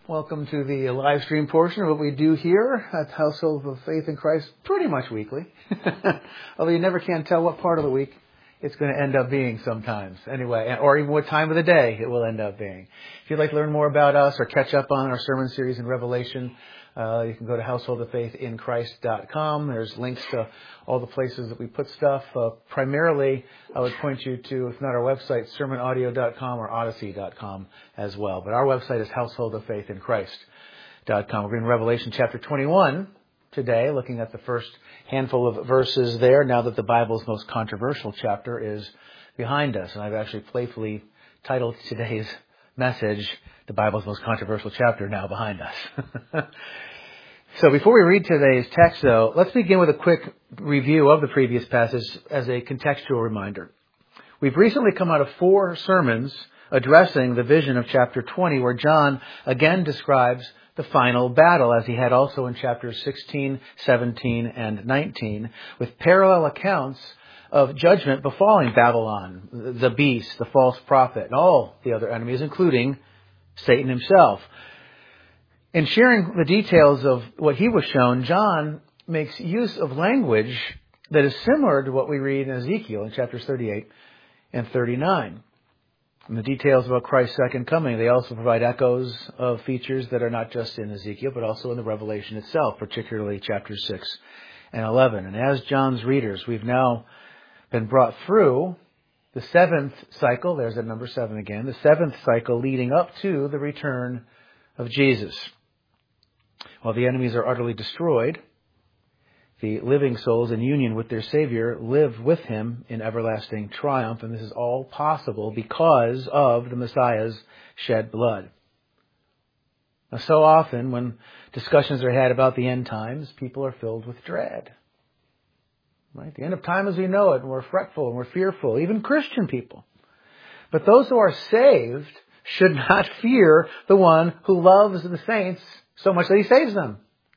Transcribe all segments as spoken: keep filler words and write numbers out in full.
Welcome to the live stream portion of what we do here at Household of Faith in Christ pretty much weekly. Although you never can tell what part of the week it's going to end up being sometimes. Anyway, or even what time of the day it will end up being. If you'd like to learn more about us or catch up on our sermon series in Revelation, uh, you can go to household of faith in christ dot com. There's links to all the places that we put stuff. Uh, primarily, I would point you to, if not our website, sermon audio dot com or odyssey dot com as well. But our website is household of faith in christ dot com. We're in Revelation chapter twenty-one today, looking at the first handful of verses there, now that the Bible's most controversial chapter is behind us. And I've actually playfully titled today's message, The Bible's Most Controversial Chapter Now Behind Us. So before we read today's text, though, let's begin with a quick review of the previous passage as a contextual reminder. We've recently come out of four sermons addressing the vision of chapter twenty, where John again describes the final battle, as he had also in chapters sixteen, seventeen, and nineteen, with parallel accounts of judgment befalling Babylon, the beast, the false prophet, and all the other enemies, including Satan himself. In sharing the details of what he was shown, John makes use of language that is similar to what we read in Ezekiel in chapters thirty-eight and thirty-nine. And the details about Christ's second coming, they also provide echoes of features that are not just in Ezekiel, but also in the Revelation itself, particularly chapters six and eleven. And as John's readers, we've now been brought through the seventh cycle, there's that number seven again, the seventh cycle leading up to the return of Jesus. While the enemies are utterly destroyed, the living souls in union with their Savior live with Him in everlasting triumph, and this is all possible because of the Messiah's shed blood. Now, so often when discussions are had about the end times, people are filled with dread. Right? The end of time as we know it, and we're fretful and we're fearful, even Christian people. But those who are saved should not fear the one who loves the saints so much that He saves them.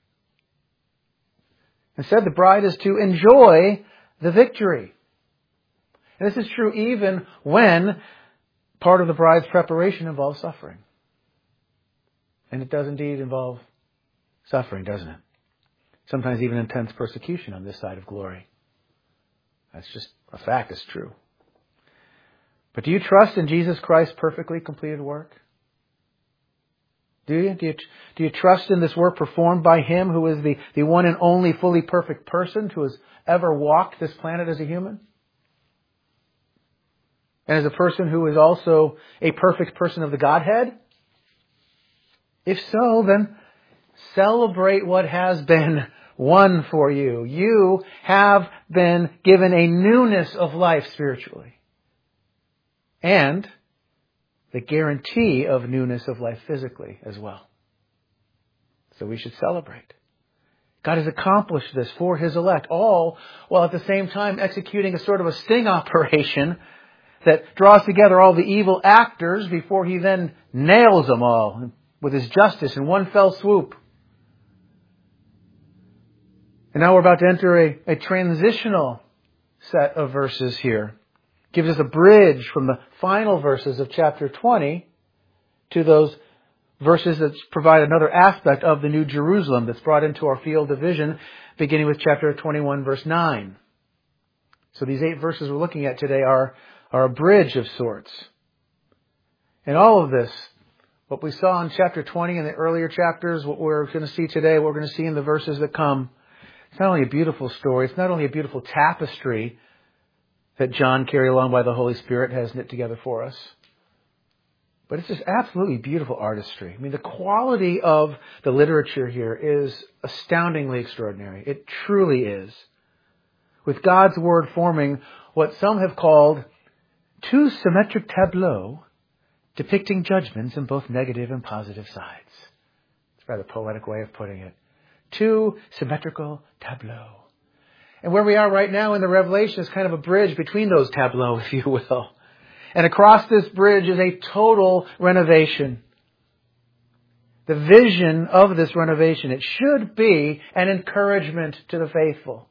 Instead, the bride is to enjoy the victory. And this is true even when part of the bride's preparation involves suffering. And it does indeed involve suffering, doesn't it? Sometimes even intense persecution on this side of glory. That's just a fact, it's true. But do you trust in Jesus Christ's perfectly completed work? Do you? Do you, do you trust in this work performed by Him who is the, the one and only fully perfect person who has ever walked this planet as a human? And as a person who is also a perfect person of the Godhead? If so, then celebrate what has been won for you. You have been given a newness of life spiritually. And the guarantee of newness of life physically as well. So we should celebrate. God has accomplished this for His elect, all while at the same time executing a sort of a sting operation that draws together all the evil actors before He then nails them all with His justice in one fell swoop. And now we're about to enter a, a transitional set of verses here. Gives us a bridge from the final verses of chapter twenty to those verses that provide another aspect of the New Jerusalem that's brought into our field of vision, beginning with chapter twenty-one, verse nine. So these eight verses we're looking at today are, are a bridge of sorts. And all of this, what we saw in chapter twenty and the earlier chapters, what we're going to see today, what we're going to see in the verses that come, it's not only a beautiful story, it's not only a beautiful tapestry that John, carried along by the Holy Spirit, has knit together for us. But it's just absolutely beautiful artistry. I mean, the quality of the literature here is astoundingly extraordinary. It truly is. With God's Word forming what some have called two symmetric tableaux depicting judgments in both negative and positive sides. It's a rather poetic way of putting it. Two symmetrical tableaux. And where we are right now in the Revelation is kind of a bridge between those tableaux, if you will. And across this bridge is a total renovation. The vision of this renovation, it should be an encouragement to the faithful.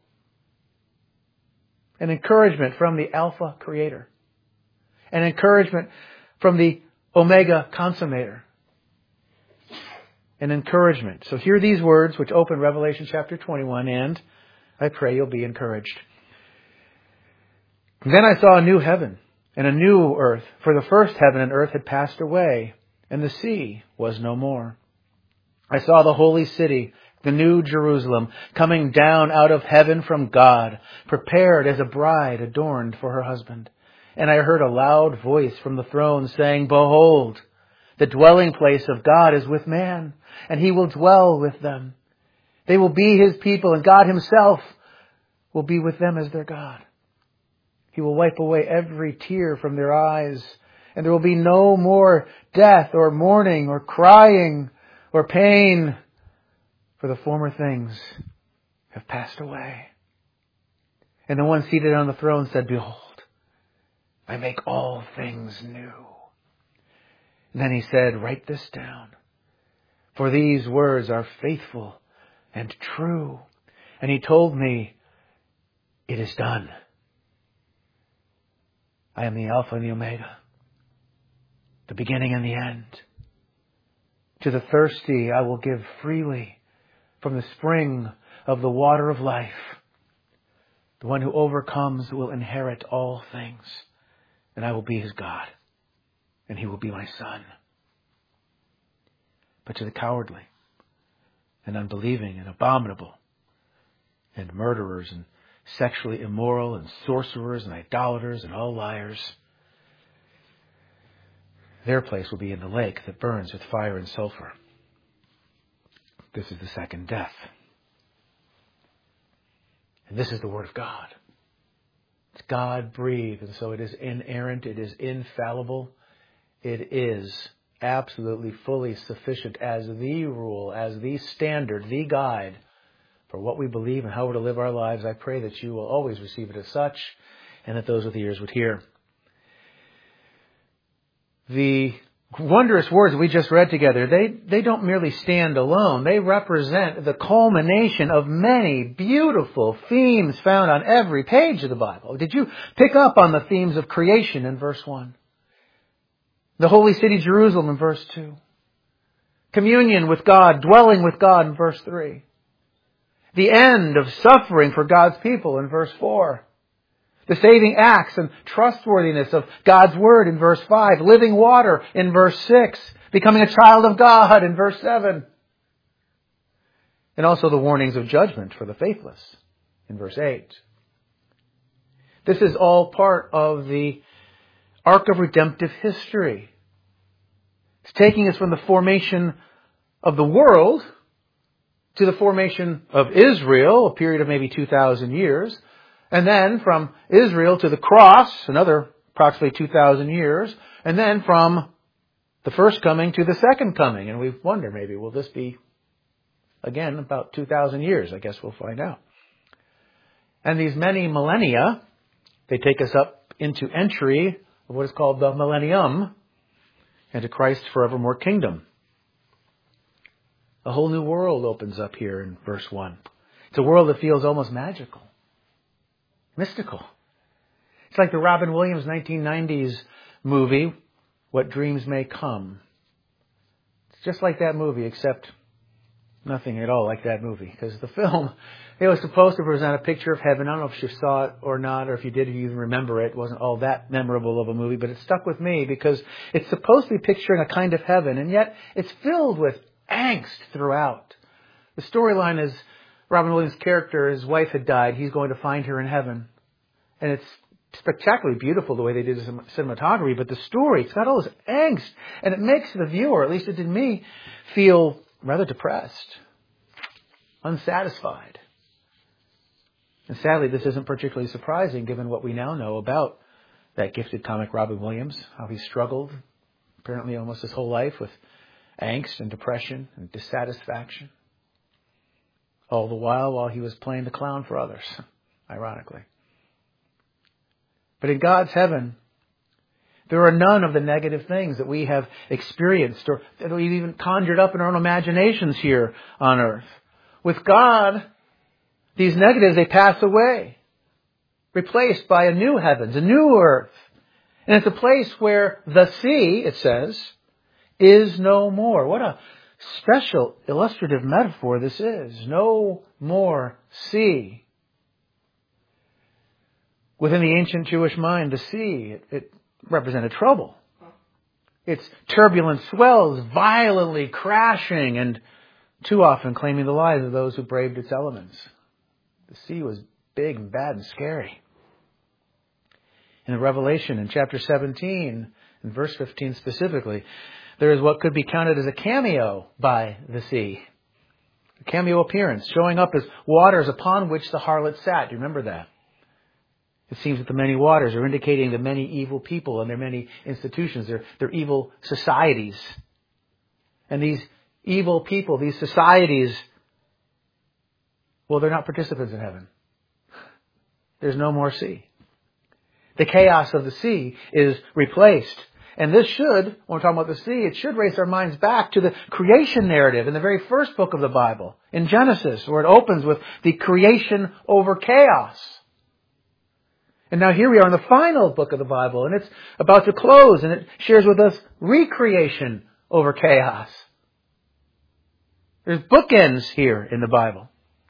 An encouragement from the Alpha Creator. An encouragement from the Omega Consummator. and encouragement. So hear these words which open Revelation chapter twenty-one, and I pray you'll be encouraged. Then I saw a new heaven and a new earth, for the first heaven and earth had passed away, and the sea was no more. I saw the holy city, the new Jerusalem, coming down out of heaven from God, prepared as a bride adorned for her husband. And I heard a loud voice from the throne saying, Behold, the dwelling place of God is with man, and he will dwell with them. They will be his people, and God himself will be with them as their God. He will wipe away every tear from their eyes, and there will be no more death or mourning or crying or pain, for the former things have passed away. And the one seated on the throne said, Behold, I make all things new. And then he said, Write this down, for these words are faithful and true. And he told me, It is done. I am the Alpha and the Omega, the beginning and the end. To the thirsty I will give freely from the spring of the water of life. The one who overcomes will inherit all things, and I will be his God, and he will be my son. But to the cowardly and unbelieving and abominable and murderers and sexually immoral and sorcerers and idolaters and all liars, their place will be in the lake that burns with fire and sulfur. This is the second death. And this is the Word of God. It's God-breathed, and so it is inerrant, it is infallible, it is absolutely fully sufficient as the rule, as the standard, the guide for what we believe and how we're to live our lives. I pray that you will always receive it as such, and that those with ears would hear. The wondrous words we just read together, they, they don't merely stand alone. They represent the culmination of many beautiful themes found on every page of the Bible. Did you pick up on the themes of creation in verse one? The holy city Jerusalem in verse two. Communion with God, dwelling with God in verse three. The end of suffering for God's people in verse four. The saving acts and trustworthiness of God's Word in verse five. Living water in verse six. Becoming a child of God in verse seven. And also the warnings of judgment for the faithless in verse eight. This is all part of the arc of redemptive history. It's taking us from the formation of the world to the formation of Israel, a period of maybe two thousand years. And then from Israel to the cross, another approximately two thousand years. And then from the first coming to the second coming. And we wonder maybe, will this be, again, about two thousand years? I guess we'll find out. And these many millennia, they take us up into entry of what is called the millennium, and to Christ's forevermore kingdom. A whole new world opens up here in verse one. It's a world that feels almost magical. Mystical. It's like the Robin Williams nineteen nineties movie, What Dreams May Come. It's just like that movie, except nothing at all like that movie. Because the film, it was supposed to present a picture of heaven. I don't know if you saw it or not, or if you did, if you even remember it. It wasn't all that memorable of a movie, but it stuck with me because it's supposed to be picturing a kind of heaven, and yet it's filled with angst throughout. The storyline is Robin Williams' character, his wife had died. He's going to find her in heaven. And it's spectacularly beautiful the way they did the cinematography, but the story, it's got all this angst, and it makes the viewer, at least it did me, feel rather depressed, unsatisfied. And sadly, this isn't particularly surprising given what we now know about that gifted comic Robin Williams, how he struggled apparently almost his whole life with angst and depression and dissatisfaction. All the while, while he was playing the clown for others, ironically. But in God's heaven, there are none of the negative things that we have experienced or that we've even conjured up in our own imaginations here on earth. With God, these negatives, they pass away, replaced by a new heavens, a new earth. And it's a place where the sea, it says, is no more. What a special illustrative metaphor this is. No more sea. Within the ancient Jewish mind, the sea, it, it represented trouble. Its turbulent swells violently crashing and too often claiming the lives of those who braved its elements. The sea was big and bad and scary. In the Revelation, in chapter seventeen, in verse fifteen specifically, there is what could be counted as a cameo by the sea. A cameo appearance, showing up as waters upon which the harlot sat. Do you remember that? It seems that the many waters are indicating the many evil people and their many institutions, their, their evil societies. And these evil people, these societies, well, they're not participants in heaven. There's no more sea. The chaos of the sea is replaced. And this should, when we're talking about the sea, it should raise our minds back to the creation narrative in the very first book of the Bible, in Genesis, where it opens with the creation over chaos. And now here we are in the final book of the Bible, and it's about to close, and it shares with us recreation over chaos. There's bookends here in the Bible.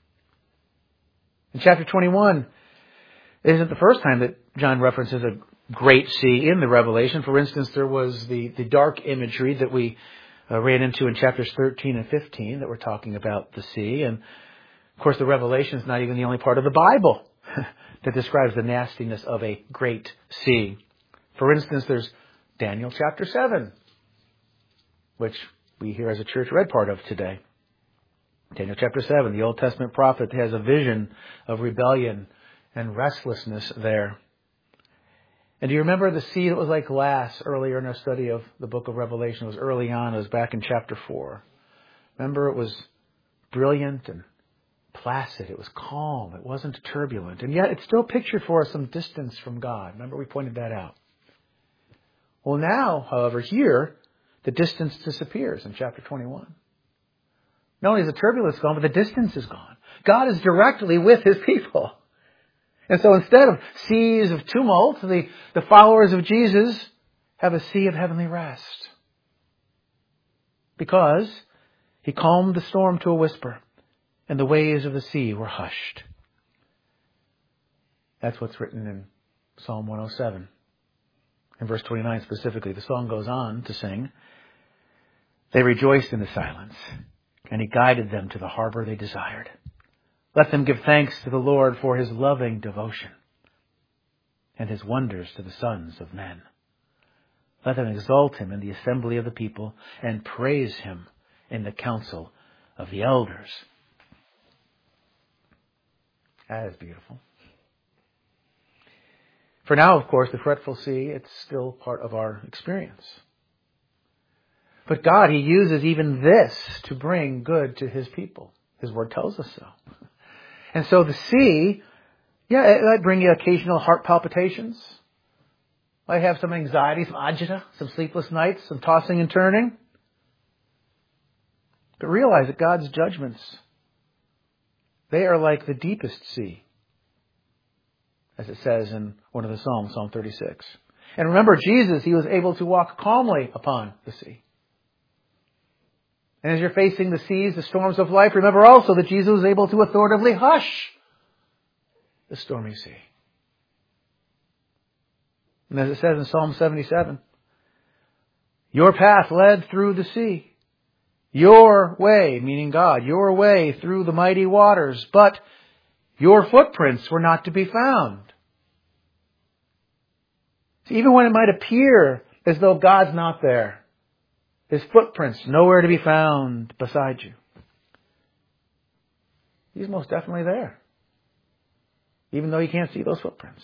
In chapter twenty-one, it isn't the first time that John references a great sea in the Revelation. For instance, there was the, the dark imagery that we uh, ran into in chapters thirteen and fifteen that were talking about the sea. And, of course, the Revelation is not even the only part of the Bible that describes the nastiness of a great sea. For instance, there's Daniel chapter seven, which we here as a church read part of today. Daniel chapter seven, the Old Testament prophet has a vision of rebellion and restlessness there. And do you remember the sea that was like glass earlier in our study of the book of Revelation? It was early on. It was back in chapter four. Remember, it was brilliant and placid. It was calm. It wasn't turbulent. And yet it still pictured for us some distance from God. Remember, we pointed that out. Well, now, however, here, the distance disappears in chapter twenty-one. Not only is the turbulence gone, but the distance is gone. God is directly with His people. And so instead of seas of tumult, the, the followers of Jesus have a sea of heavenly rest. Because He calmed the storm to a whisper, and the waves of the sea were hushed. That's what's written in Psalm one oh seven. In verse twenty-nine specifically, the song goes on to sing, "They rejoiced in the silence, and He guided them to the harbor they desired. Let them give thanks to the Lord for His loving devotion and His wonders to the sons of men. Let them exalt Him in the assembly of the people and praise Him in the council of the elders." That is beautiful. For now, of course, the fretful sea, it's still part of our experience. But God, He uses even this to bring good to His people. His Word tells us so. And so the sea, yeah, it might bring you occasional heart palpitations. Might have some anxiety, some agita, some sleepless nights, some tossing and turning. But realize that God's judgments, they are like the deepest sea, as it says in one of the Psalms, Psalm thirty-six. And remember, Jesus, He was able to walk calmly upon the sea. And as you're facing the seas, the storms of life, remember also that Jesus was able to authoritatively hush the stormy sea. And as it says in Psalm seventy-seven, your path led through the sea. Your way, meaning God, your way through the mighty waters, but your footprints were not to be found. So even when it might appear as though God's not there, His footprints nowhere to be found beside you, He's most definitely there, even though you can't see those footprints.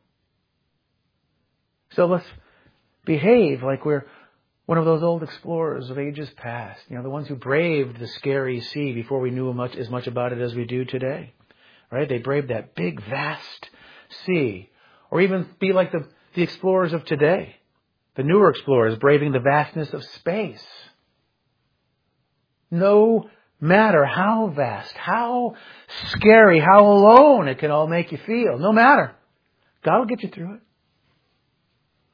So let's behave like we're one of those old explorers of ages past, you know, the ones who braved the scary sea before we knew much, as much about it as we do today. Right? They braved that big, vast sea. Or even be like the, the explorers of today, the newer explorers braving the vastness of space. No matter how vast, how scary, how alone it can all make you feel, no matter, God will get you through it.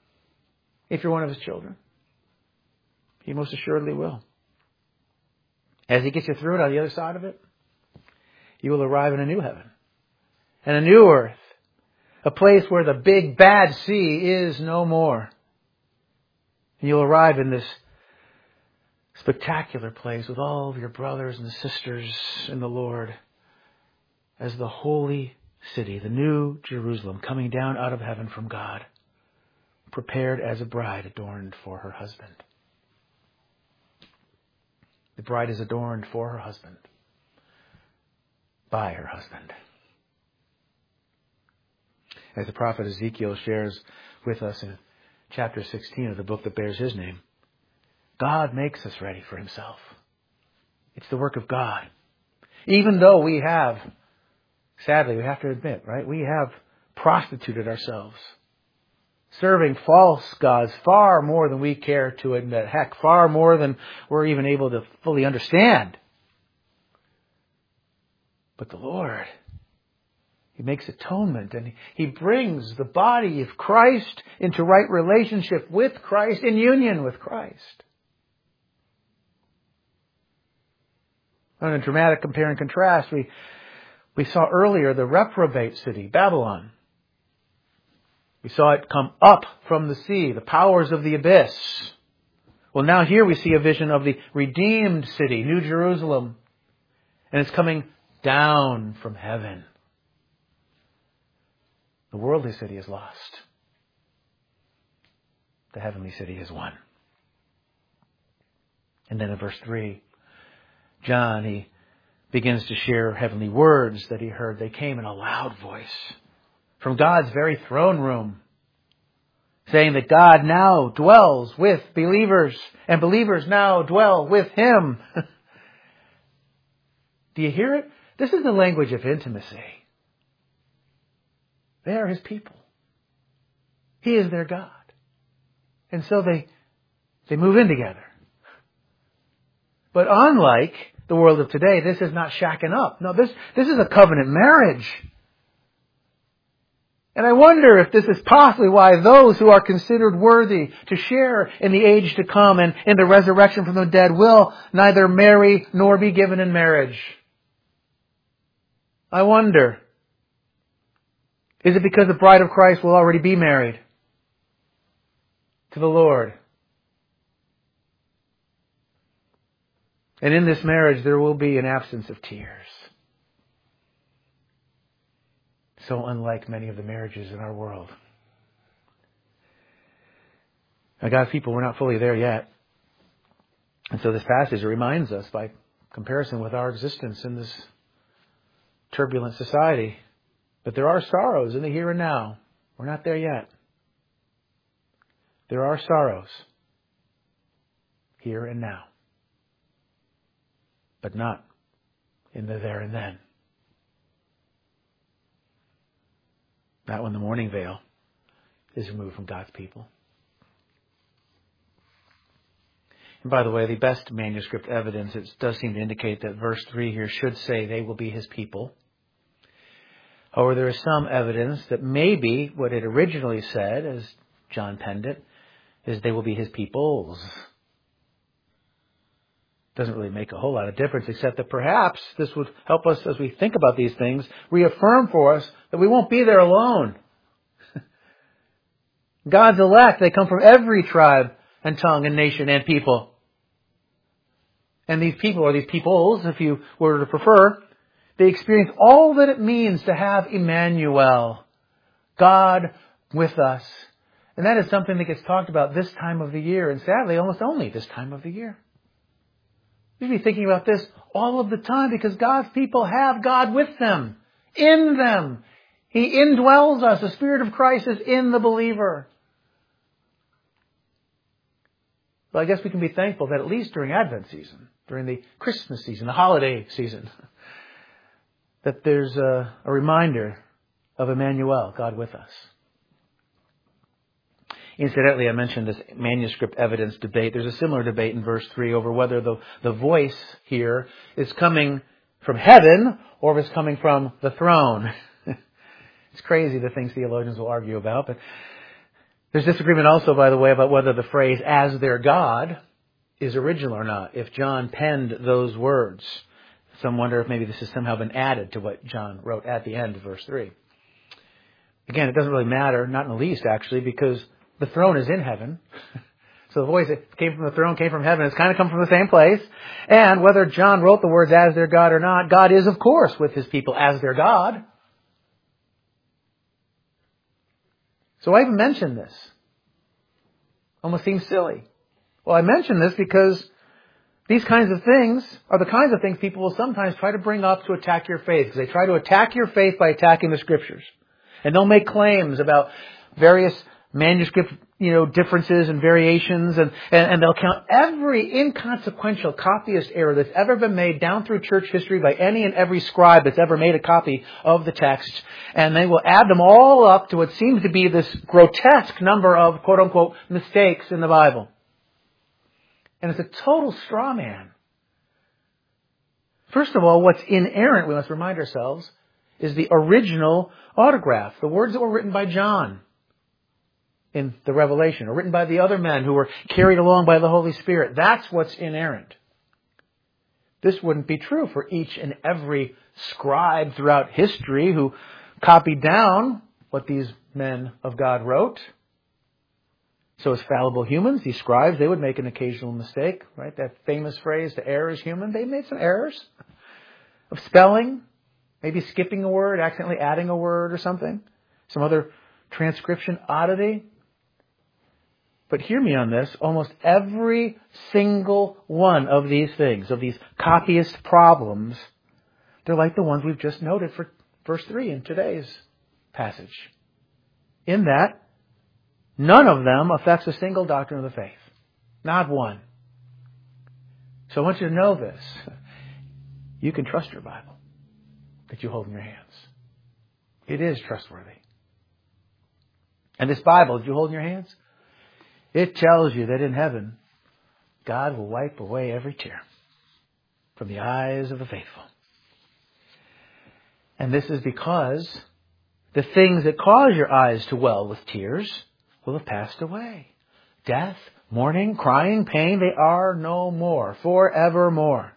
If you're one of His children, He most assuredly will. As He gets you through it on the other side of it, you will arrive in a new heaven and a new earth, a place where the big bad sea is no more. And you'll arrive in this spectacular place with all of your brothers and sisters in the Lord as the holy city, the new Jerusalem, coming down out of heaven from God, prepared as a bride adorned for her husband. The bride is adorned for her husband, by her husband. As the prophet Ezekiel shares with us in chapter sixteen of the book that bears his name, God makes us ready for Himself. It's the work of God. Even though we have, sadly, we have to admit, right, we have prostituted ourselves, serving false gods far more than we care to admit. Heck, far more than we're even able to fully understand. But the Lord, He makes atonement and He brings the body of Christ into right relationship with Christ, in union with Christ. On a dramatic compare and contrast, we, we saw earlier the reprobate city, Babylon. We saw it come up from the sea, the powers of the abyss. Well, now here we see a vision of the redeemed city, New Jerusalem. And it's coming down from heaven. The worldly city is lost. The heavenly city is won. And then in verse three, John, he begins to share heavenly words that he heard. They came in a loud voice from God's very throne room, saying that God now dwells with believers, and believers now dwell with Him. Do you hear it? This is the language of intimacy. They are His people. He is their God. And so they, they move in together. But unlike the world of today, this is not shacking up. No, this, this is a covenant marriage. And I wonder if this is possibly why those who are considered worthy to share in the age to come and in the resurrection from the dead will neither marry nor be given in marriage. I wonder, is it because the bride of Christ will already be married to the Lord? And in this marriage there will be an absence of tears. So unlike many of the marriages in our world. Now, God's people, we're not fully there yet. And so this passage reminds us, by comparison with our existence in this turbulent society, that there are sorrows in the here and now. We're not there yet. There are sorrows here and now, but not in the there and then. Not when the mourning veil is removed from God's people. And by the way, the best manuscript evidence, it does seem to indicate that verse three here should say they will be His people. However, there is some evidence that maybe what it originally said, as John penned it, is they will be His peoples. Doesn't really make a whole lot of difference, except that perhaps this would help us as we think about these things, reaffirm for us that we won't be there alone. God's elect, they come from every tribe and tongue and nation and people. And these people, or these peoples, if you were to prefer, they experience all that it means to have Emmanuel, God with us. And that is something that gets talked about this time of the year, and sadly, almost only this time of the year. You should be thinking about this all of the time, because God's people have God with them, in them. He indwells us. The Spirit of Christ is in the believer. Well, I guess we can be thankful that at least during Advent season, during the Christmas season, the holiday season, that there's a, a reminder of Emmanuel, God with us. Incidentally, I mentioned this manuscript evidence debate. There's a similar debate in verse three over whether the, the voice here is coming from heaven or if it's coming from the throne. It's crazy the things theologians will argue about. But there's disagreement also, by the way, about whether the phrase "as their God" is original or not, if John penned those words. Some wonder if maybe this has somehow been added to what John wrote at the end of verse three. Again, it doesn't really matter, not in the least actually, because the throne is in heaven. So the voice that came from the throne came from heaven. It's kind of come from the same place. And whether John wrote the words as their God or not, God is, of course, with his people as their God. So I even mentioned this. Almost seems silly. Well, I mention this because these kinds of things are the kinds of things people will sometimes try to bring up to attack your faith. Because they try to attack your faith by attacking the Scriptures. And they'll make claims about various manuscript, you know, differences and variations, and, and, and they'll count every inconsequential copyist error that's ever been made down through church history by any and every scribe that's ever made a copy of the text, and they will add them all up to what seems to be this grotesque number of quote-unquote mistakes in the Bible. And it's a total straw man. First of all, what's inerrant, we must remind ourselves, is the original autograph, the words that were written by John in the Revelation, or written by the other men who were carried along by the Holy Spirit. That's what's inerrant. This wouldn't be true for each and every scribe throughout history who copied down what these men of God wrote. So as fallible humans, these scribes, they would make an occasional mistake, right? That famous phrase, to err is human. They made some errors of spelling, maybe skipping a word, accidentally adding a word or something, some other transcription oddity. But hear me on this, almost every single one of these things, of these copyist problems, they're like the ones we've just noted for verse three in today's passage. In that, none of them affects a single doctrine of the faith. Not one. So I want you to know this. You can trust your Bible that you hold in your hands. It is trustworthy. And this Bible that you hold in your hands, it tells you that in heaven, God will wipe away every tear from the eyes of the faithful. And this is because the things that cause your eyes to well with tears will have passed away. Death, mourning, crying, pain, they are no more, forevermore.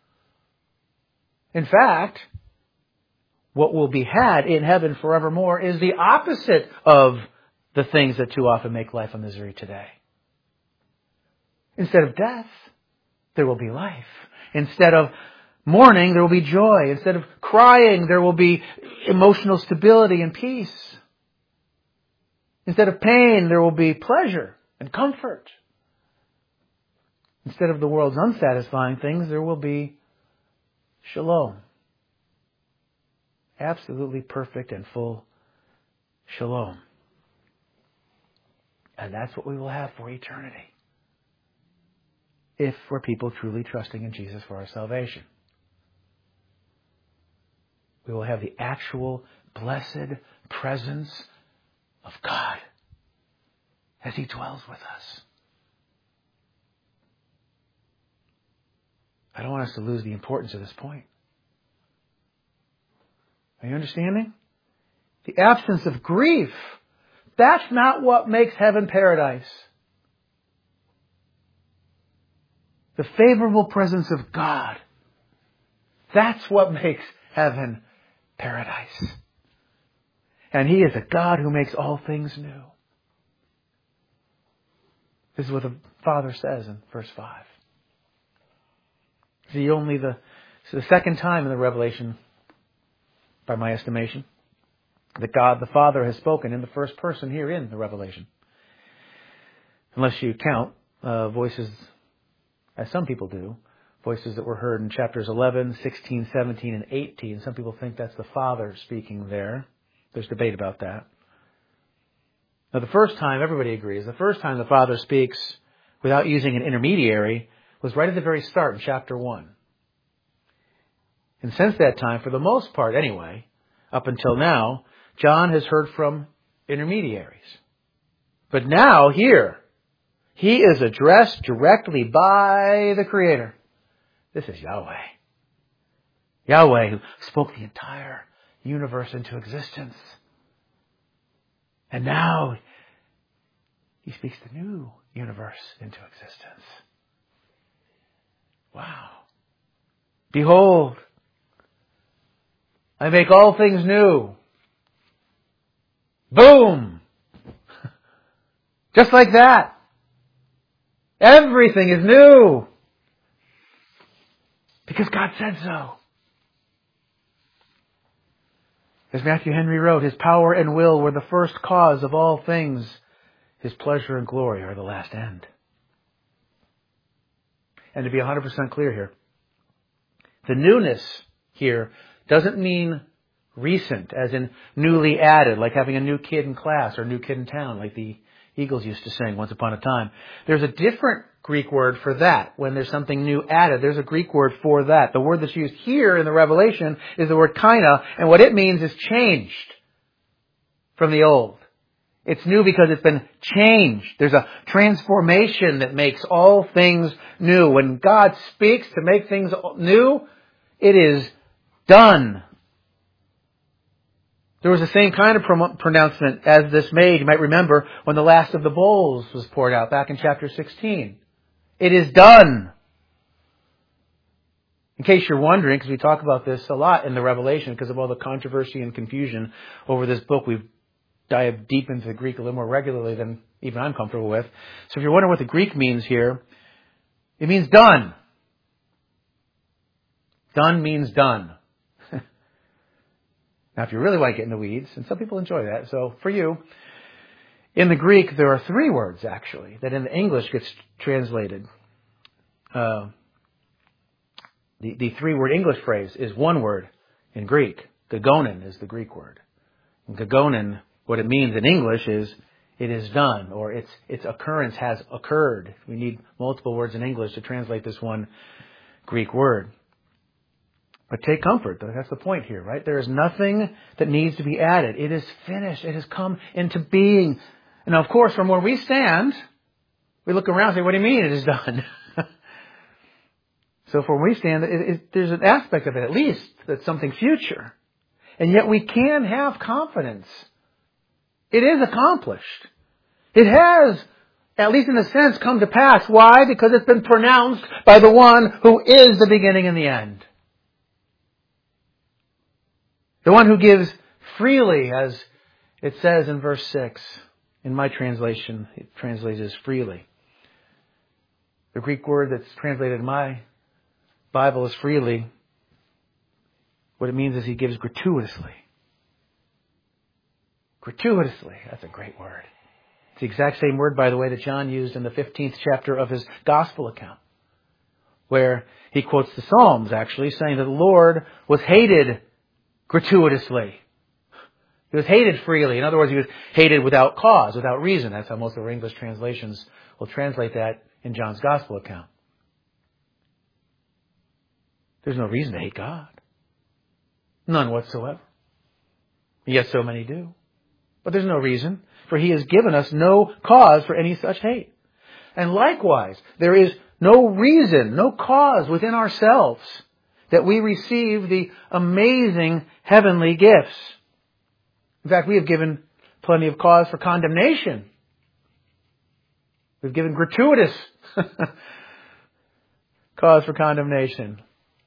In fact, what will be had in heaven forevermore is the opposite of the things that too often make life a misery today. Instead of death, there will be life. Instead of mourning, there will be joy. Instead of crying, there will be emotional stability and peace. Instead of pain, there will be pleasure and comfort. Instead of the world's unsatisfying things, there will be shalom. Absolutely perfect and full shalom. And that's what we will have for eternity, if we're people truly trusting in Jesus for our salvation. We will have the actual blessed presence of God as He dwells with us. I don't want us to lose the importance of this point. Are you understanding? The absence of grief, that's not what makes heaven paradise. The favorable presence of God, that's what makes heaven paradise. And He is a God who makes all things new. This is what the Father says in verse five. See, only the, the second time in the Revelation, by my estimation, that God the Father has spoken in the first person here in the Revelation. Unless you count uh, voices, as some people do, voices that were heard in chapters eleven, sixteen, seventeen, and eighteen. Some people think that's the Father speaking there. There's debate about that. Now, the first time, everybody agrees, the first time the Father speaks without using an intermediary was right at the very start in chapter one. And since that time, for the most part anyway, up until now, John has heard from intermediaries. But now, here, he is addressed directly by the Creator. This is Yahweh. Yahweh who spoke the entire universe into existence. And now He speaks the new universe into existence. Wow. Behold, I make all things new. Boom! Just like that. Everything is new. Because God said so. As Matthew Henry wrote, His power and will were the first cause of all things. His pleasure and glory are the last end. And to be one hundred percent clear here, the newness here doesn't mean recent, as in newly added, like having a new kid in class or a new kid in town, like the Eagles used to sing once upon a time. There's a different Greek word for that. When there's something new added, there's a Greek word for that. The word that's used here in the Revelation is the word kaina, and what it means is changed from the old. It's new because it's been changed. There's a transformation that makes all things new. When God speaks to make things new, it is done. There was the same kind of pronouncement as this made. You might remember when the last of the bowls was poured out back in chapter sixteen. It is done. In case you're wondering, because we talk about this a lot in the Revelation because of all the controversy and confusion over this book, we've dived deep into the Greek a little more regularly than even I'm comfortable with. So if you're wondering what the Greek means here, it means done. Done means done. Now, if you really want to get in the weeds, and some people enjoy that, so for you, in the Greek, there are three words, actually, that in the English gets translated. Uh, the, the three-word English phrase is one word in Greek. Gagonin is the Greek word. And gagonin, what it means in English is, it is done, or its its occurrence has occurred. We need multiple words in English to translate this one Greek word. But take comfort. That's the point here, right? There is nothing that needs to be added. It is finished. It has come into being. And of course, from where we stand, we look around and say, what do you mean it is done? So from where we stand, it, it, there's an aspect of it, at least, that's something future. And yet we can have confidence. It is accomplished. It has, at least in a sense, come to pass. Why? Because it's been pronounced by the one who is the beginning and the end. The one who gives freely, as it says in verse six. In my translation, it translates as freely. The Greek word that's translated in my Bible as freely, what it means is He gives gratuitously. Gratuitously. That's a great word. It's the exact same word, by the way, that John used in the fifteenth chapter of his gospel account, where he quotes the Psalms, actually, saying that the Lord was hated gratuitously. He was hated freely. In other words, He was hated without cause, without reason. That's how most of our English translations will translate that in John's gospel account. There's no reason to hate God. None whatsoever. Yet so many do. But there's no reason, for He has given us no cause for any such hate. And likewise, there is no reason, no cause within ourselves that we receive the amazing heavenly gifts. In fact, we have given plenty of cause for condemnation. We've given gratuitous cause for condemnation.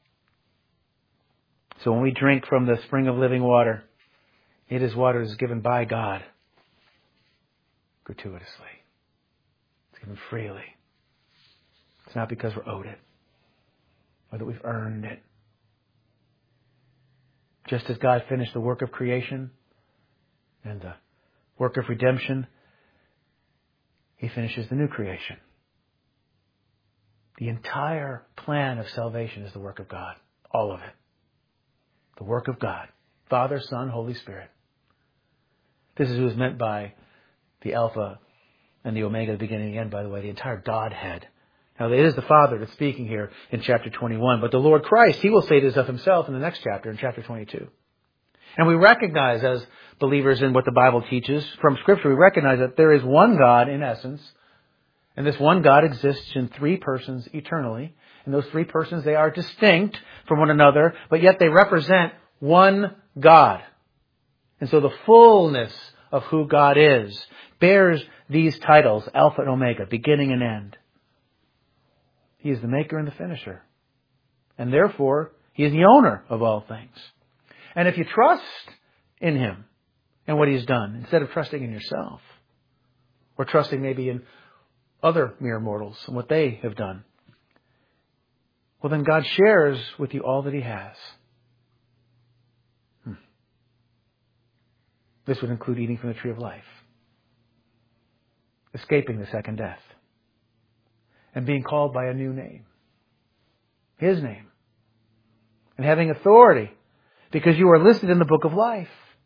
So when we drink from the spring of living water, it is water that is given by God gratuitously. It's given freely. It's not because we're owed it or that we've earned it. Just as God finished the work of creation and the work of redemption, He finishes the new creation. The entire plan of salvation is the work of God. All of it. The work of God. Father, Son, Holy Spirit. This is who is meant by the Alpha and the Omega, the beginning and the end, by the way, the entire Godhead. Now, it is the Father that's speaking here in chapter twenty-one. But the Lord Christ, He will say this of Himself in the next chapter, in chapter twenty-two. And we recognize as believers in what the Bible teaches from Scripture, we recognize that there is one God in essence. And this one God exists in three persons eternally. And those three persons, they are distinct from one another, but yet they represent one God. And so the fullness of who God is bears these titles, Alpha and Omega, beginning and end. He is the maker and the finisher. And therefore, He is the owner of all things. And if you trust in Him and what He's done, instead of trusting in yourself, or trusting maybe in other mere mortals and what they have done, well, then God shares with you all that He has. Hmm. This would include eating from the tree of life, escaping the second death, and being called by a new name, His name, and having authority because you are listed in the book of life.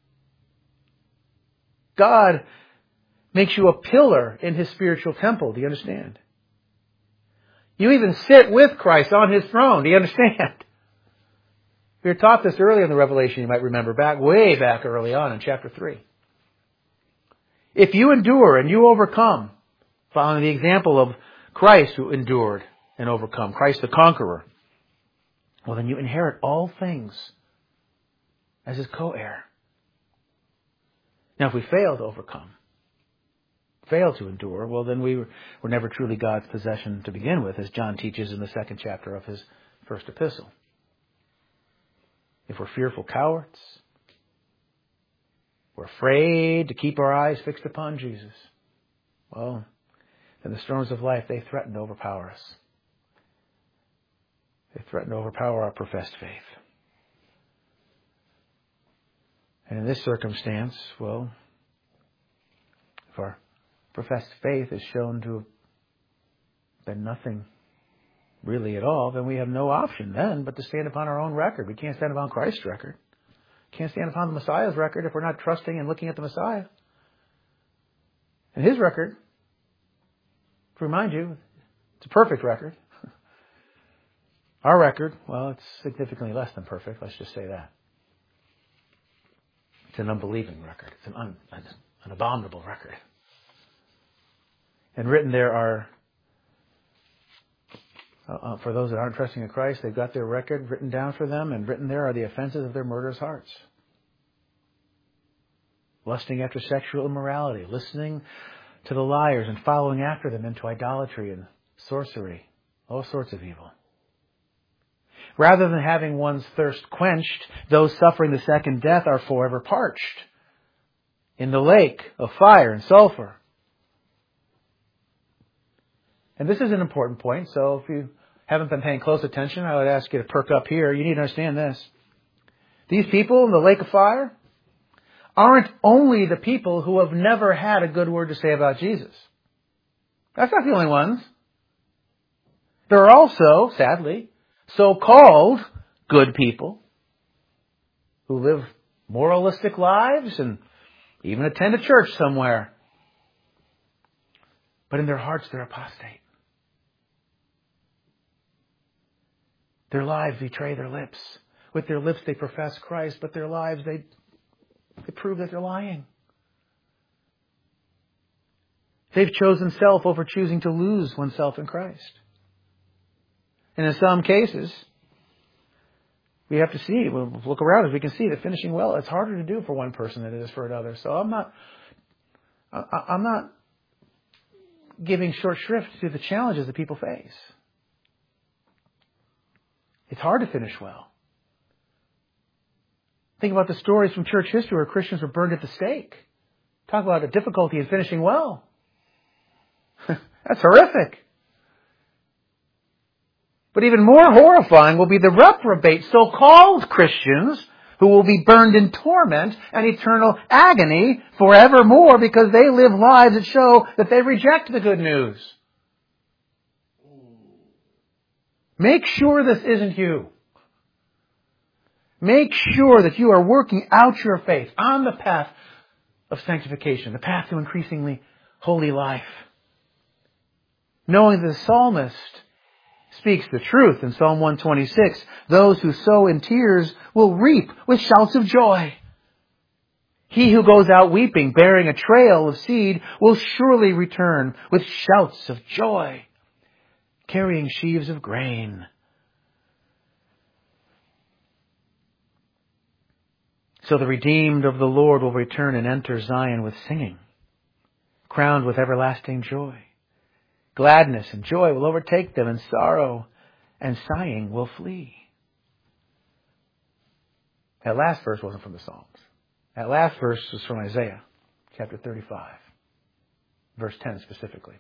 God makes you a pillar in His spiritual temple. Do you understand? You even sit with Christ on His throne. Do you understand? We were taught this earlier in the Revelation, you might remember, back way back early on in chapter three. If you endure and you overcome, following the example of Christ who endured and overcome, Christ the conqueror, well, then you inherit all things as His co-heir. Now, if we fail to overcome, fail to endure, well, then we were, were never truly God's possession to begin with, as John teaches in the second chapter of his first epistle. If we're fearful cowards, we're afraid to keep our eyes fixed upon Jesus, well, then the storms of life, they threaten to overpower us. They threaten to overpower our professed faith. And in this circumstance, well, if our professed faith is shown to have been nothing really at all, then we have no option then but to stand upon our own record. We can't stand upon Christ's record. Can't stand upon the Messiah's record if we're not trusting and looking at the Messiah. And His record, to remind you, it's a perfect record. Our record, well, it's significantly less than perfect. Let's just say that. It's an unbelieving record. It's an, un, an abominable record. And written there are, uh, for those that aren't trusting in Christ, they've got their record written down for them, and written there are the offenses of their murderous hearts. Lusting after sexual immorality, listening to the liars and following after them into idolatry and sorcery, all sorts of evil. Rather than having one's thirst quenched, those suffering the second death are forever parched in the lake of fire and sulfur. And this is an important point, so if you haven't been paying close attention, I would ask you to perk up here. You need to understand this. These people in the lake of fire aren't only the people who have never had a good word to say about Jesus. That's not the only ones. There are also, sadly, so-called good people who live moralistic lives and even attend a church somewhere. But in their hearts, they're apostate. Their lives betray their lips. With their lips, they profess Christ, but their lives, they, they prove that they're lying. They've chosen self over choosing to lose oneself in Christ. And in some cases, we have to see, we'll look around us, we can see that finishing well, it's harder to do for one person than it is for another. So I'm not, I'm not giving short shrift to the challenges that people face. It's hard to finish well. Think about the stories from church history where Christians were burned at the stake. Talk about the difficulty in finishing well. That's horrific. But even more horrifying will be the reprobate so-called Christians who will be burned in torment and eternal agony forevermore because they live lives that show that they reject the good news. Make sure this isn't you. Make sure that you are working out your faith on the path of sanctification, the path to increasingly holy life. Knowing that the psalmist speaks the truth in Psalm one twenty-six. Those who sow in tears will reap with shouts of joy. He who goes out weeping, bearing a trail of seed, will surely return with shouts of joy, carrying sheaves of grain. So the redeemed of the Lord will return and enter Zion with singing, crowned with everlasting joy. Gladness and joy will overtake them, and sorrow and sighing will flee. That last verse wasn't from the Psalms. That last verse was from Isaiah, chapter thirty-five, verse ten specifically.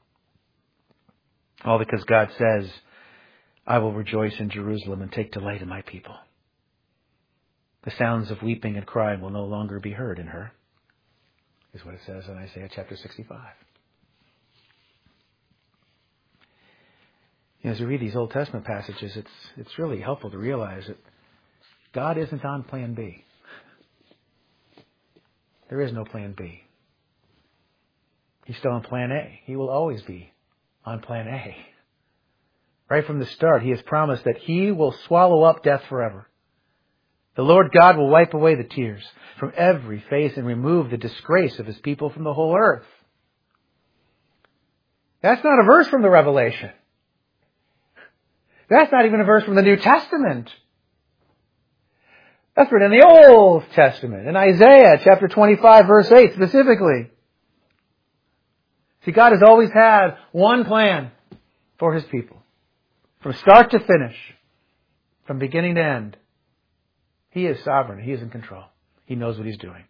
All because God says, I will rejoice in Jerusalem and take delight in my people. The sounds of weeping and crying will no longer be heard in her, is what it says in Isaiah chapter sixty-five. As you read these Old Testament passages, it's it's really helpful to realize that God isn't on plan B. There is no plan B. He's still on plan A. He will always be on plan A. Right from the start, He has promised that He will swallow up death forever. The Lord God will wipe away the tears from every face and remove the disgrace of His people from the whole earth. That's not a verse from the Revelation. That's not even a verse from the New Testament. That's written in the Old Testament, in Isaiah chapter twenty-five, verse eight specifically. See, God has always had one plan for His people. From start to finish, from beginning to end. He is sovereign. He is in control. He knows what He's doing.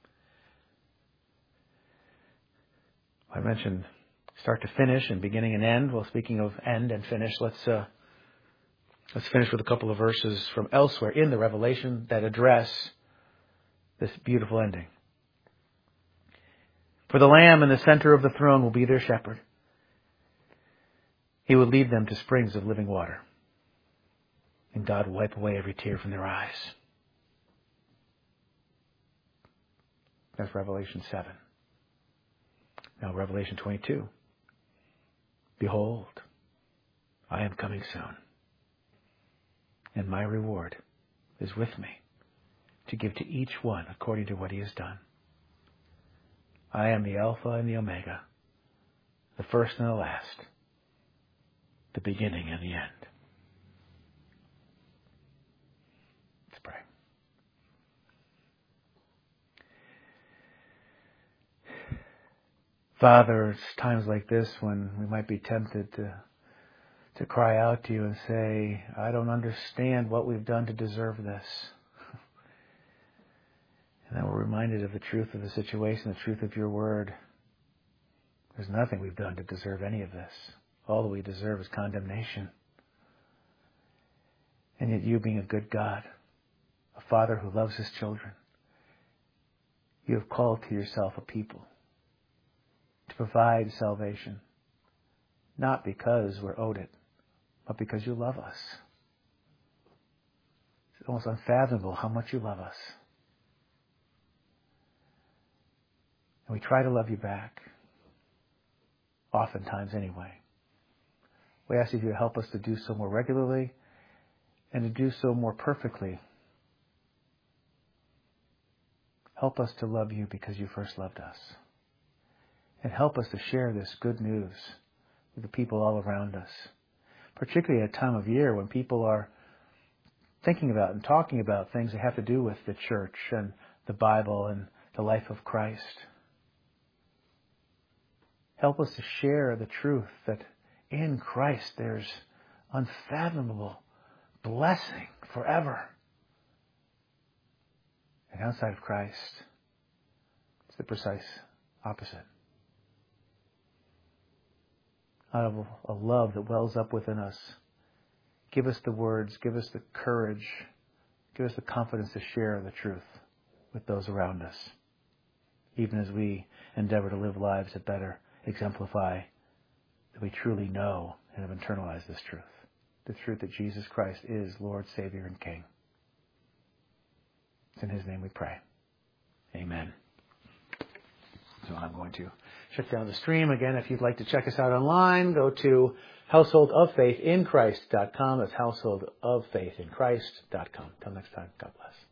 I mentioned start to finish and beginning and end. Well, speaking of end and finish, let's uh, let's finish with a couple of verses from elsewhere in the Revelation that address this beautiful ending. For the Lamb in the center of the throne will be their shepherd. He will lead them to springs of living water. And God will wipe away every tear from their eyes. That's Revelation seven. Now Revelation twenty-two. Behold, I am coming soon. And my reward is with me to give to each one according to what he has done. I am the Alpha and the Omega, the first and the last, the beginning and the end. Let's pray. Father, it's times like this when we might be tempted to to cry out to you and say, I don't understand what we've done to deserve this. And then we're reminded of the truth of the situation, the truth of your word. There's nothing we've done to deserve any of this. All that we deserve is condemnation. And yet you, being a good God, a Father who loves His children, you have called to yourself a people to provide salvation, not because we're owed it, but because you love us. It's almost unfathomable how much you love us. And we try to love you back, oftentimes anyway. We ask you to help us to do so more regularly and to do so more perfectly. Help us to love you because you first loved us. And help us to share this good news with the people all around us, particularly at a time of year when people are thinking about and talking about things that have to do with the church and the Bible and the life of Christ. Help us to share the truth that in Christ there's unfathomable blessing forever. And outside of Christ, it's the precise opposite. Out of a love that wells up within us, give us the words, give us the courage, give us the confidence to share the truth with those around us, even as we endeavor to live lives that better exemplify that we truly know and have internalized this truth, the truth that Jesus Christ is Lord, Savior, and King. It's in His name we pray. Amen. So I'm going to shut down the stream. Again, if you'd like to check us out online, go to household of faith in christ dot com. That's household of faith in christ dot com. Till next time, God bless.